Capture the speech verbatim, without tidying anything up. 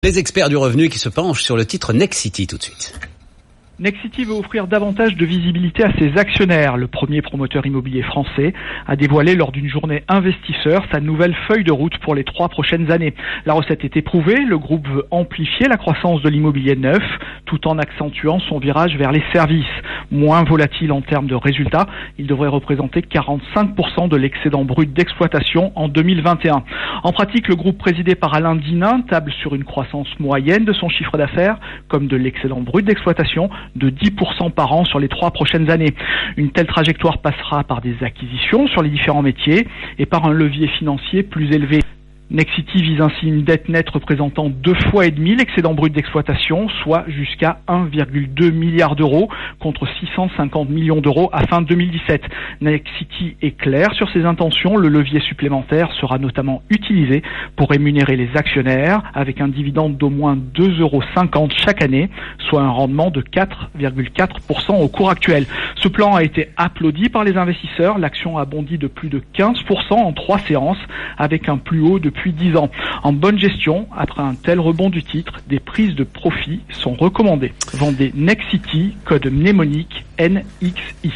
Les experts du revenu qui se penchent sur le titre Nexity tout de suite. Nexity veut offrir davantage de visibilité à ses actionnaires. Le premier promoteur immobilier français a dévoilé lors d'une journée investisseur sa nouvelle feuille de route pour les trois prochaines années. La recette est éprouvée, le groupe veut amplifier la croissance de l'immobilier neuf tout en accentuant son virage vers les services. Moins volatile en termes de résultats, il devrait représenter quarante-cinq pour cent de l'excédent brut d'exploitation en deux mille vingt et un. En pratique, le groupe présidé par Alain Dinin table sur une croissance moyenne de son chiffre d'affaires comme de l'excédent brut d'exploitation de dix pour cent par an sur les trois prochaines années. Une telle trajectoire passera par des acquisitions sur les différents métiers et par un levier financier plus élevé. Nexity vise ainsi une dette nette représentant deux fois et demi l'excédent brut d'exploitation, soit jusqu'à un virgule deux milliard d'euros contre six cent cinquante millions d'euros à fin deux mille dix-sept. Nexity est clair sur ses intentions. Le levier supplémentaire sera notamment utilisé pour rémunérer les actionnaires avec un dividende d'au moins deux euros cinquante chaque année, soit un rendement de quatre virgule quatre pour cent au cours actuel. Ce plan a été applaudi par les investisseurs. L'action a bondi de plus de quinze pour cent en trois séances avec un plus haut depuis dix ans. En bonne gestion, après un tel rebond du titre, des prises de profit sont recommandées. Vendez Nexity, code mnémonique N X I.